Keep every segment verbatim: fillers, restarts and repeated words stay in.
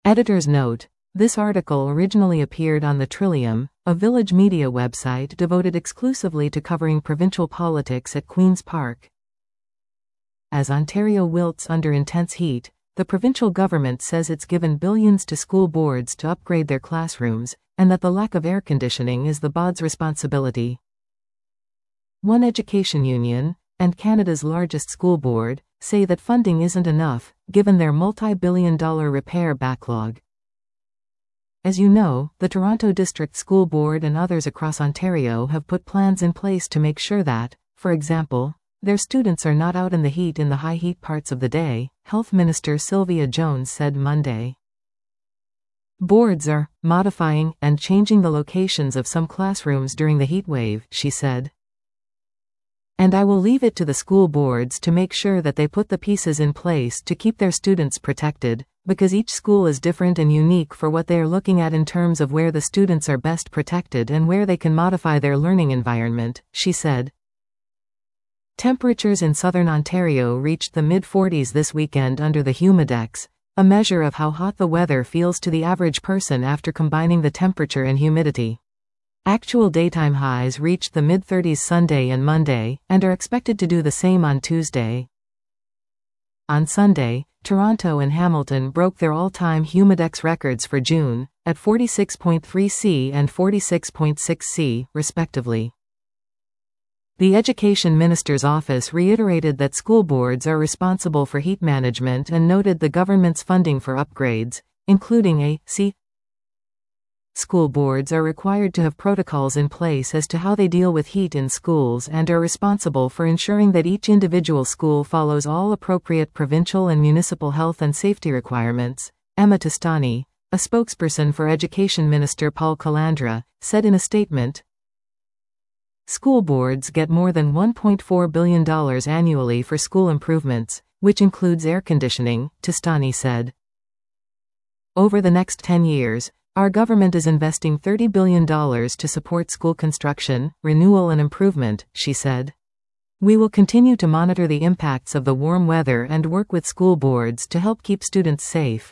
Editor's note: this article originally appeared on The Trillium, a Village Media website devoted exclusively to covering provincial politics at Queen's Park. As Ontario wilts under intense heat, the provincial government says it's given billions to school boards to upgrade their classrooms, and that the lack of air conditioning is the B O D's responsibility. One education union, and Canada's largest school board, say that funding isn't enough, given their multi-billion dollar repair backlog. As you know, the Toronto District School Board and others across Ontario have put plans in place to make sure that, for example, their students are not out in the heat in the high heat parts of the day, Health Minister Sylvia Jones said Monday. Boards are modifying and changing the locations of some classrooms during the heat wave, she said. And I will leave it to the school boards to make sure that they put the pieces in place to keep their students protected, because each school is different and unique for what they are looking at in terms of where the students are best protected and where they can modify their learning environment, she said. Temperatures in southern Ontario reached the mid forties this weekend under the Humidex, a measure of how hot the weather feels to the average person after combining the temperature and humidity. Actual daytime highs reached the mid thirties Sunday and Monday, and are expected to do the same on Tuesday. On Sunday, Toronto and Hamilton broke their all-time Humidex records for June, at forty-six point three C and forty-six point six C, respectively. The Education Minister's office reiterated that school boards are responsible for heat management and noted the government's funding for upgrades, including a C. School boards are required to have protocols in place as to how they deal with heat in schools and are responsible for ensuring that each individual school follows all appropriate provincial and municipal health and safety requirements, Emma Tostani, a spokesperson for Education Minister Paul Calandra, said in a statement. School boards get more than one point four billion dollars annually for school improvements, which includes air conditioning, Tostani said. Over the next ten years, our government is investing thirty billion dollars to support school construction, renewal and improvement, she said. We will continue to monitor the impacts of the warm weather and work with school boards to help keep students safe.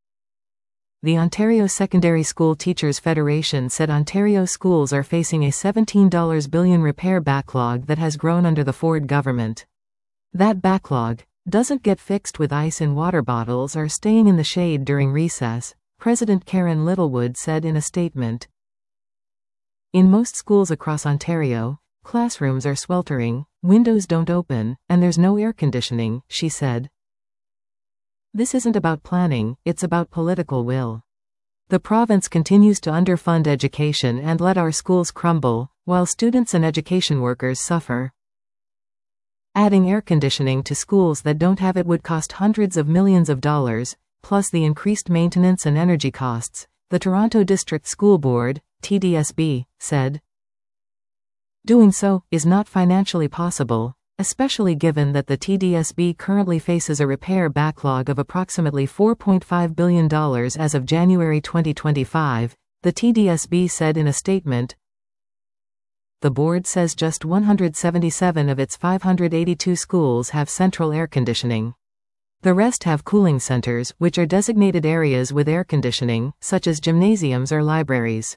The Ontario Secondary School Teachers Federation said Ontario schools are facing a seventeen billion dollars repair backlog that has grown under the Ford government. That backlog doesn't get fixed with ice in water bottles or staying in the shade during recess, President Karen Littlewood said in a statement. In most schools across Ontario, classrooms are sweltering, windows don't open, and there's no air conditioning, she said. This isn't about planning, it's about political will. The province continues to underfund education and let our schools crumble, while students and education workers suffer. Adding air conditioning to schools that don't have it would cost hundreds of millions of dollars, plus the increased maintenance and energy costs, the Toronto District School Board, T D S B, said. Doing so is not financially possible, especially given that the T D S B currently faces a repair backlog of approximately four point five billion dollars as of January twenty twenty-five, the T D S B said in a statement. The board says just one hundred seventy-seven of its five hundred eighty-two schools have central air conditioning. The rest have cooling centers, which are designated areas with air conditioning, such as gymnasiums or libraries.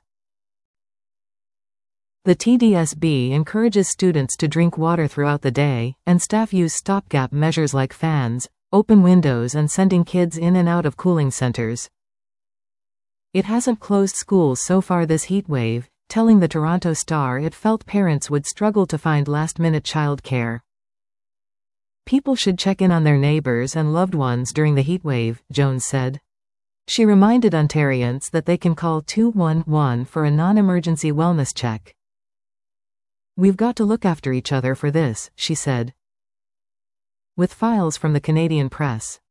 The T D S B encourages students to drink water throughout the day, and staff use stopgap measures like fans, open windows and sending kids in and out of cooling centers. It hasn't closed schools so far this heat wave, telling the Toronto Star it felt parents would struggle to find last-minute childcare. People should check in on their neighbors and loved ones during the heat wave, Jones said. She reminded Ontarians that they can call two one one for a non-emergency wellness check. We've got to look after each other for this, she said. With files from the Canadian Press.